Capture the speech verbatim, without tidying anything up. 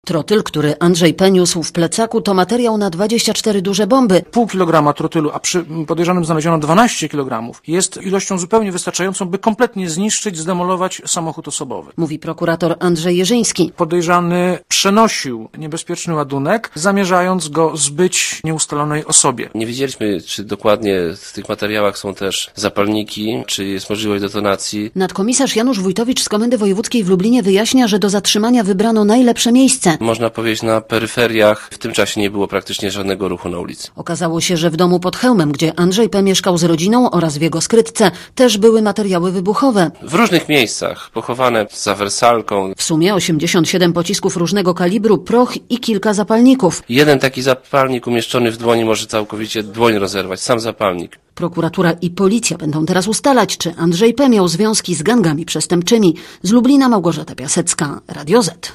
Trotyl, który Andrzej P. niósł w plecaku, to materiał na dwadzieścia cztery duże bomby. Pół kilograma trotylu, a przy podejrzanym znaleziono dwanaście kilogramów, jest ilością zupełnie wystarczającą, by kompletnie zniszczyć, zdemolować samochód osobowy. Mówi prokurator Andrzej Jerzyński. Podejrzany przenosił niebezpieczny ładunek, zamierzając go zbyć nieustalonej osobie. Nie wiedzieliśmy, czy dokładnie w tych materiałach są też zapalniki, czy jest możliwość detonacji. Nadkomisarz Janusz Wójtowicz z Komendy Wojewódzkiej w Lublinie wyjaśnia, że do zatrzymania wybrano najlepsze miejsce. Można powiedzieć, na peryferiach w tym czasie nie było praktycznie żadnego ruchu na ulicy. Okazało się, że w domu pod Chełmem, gdzie Andrzej P. mieszkał z rodziną oraz w jego skrytce, też były materiały wybuchowe. W różnych miejscach, pochowane za wersalką. W sumie osiemdziesiąt siedem pocisków różnego kalibru, proch i kilka zapalników. Jeden taki zapalnik umieszczony w dłoni może całkowicie dłoń rozerwać, sam zapalnik. Prokuratura i policja będą teraz ustalać, czy Andrzej P. miał związki z gangami przestępczymi. Z Lublina Małgorzata Piasecka, Radio Z.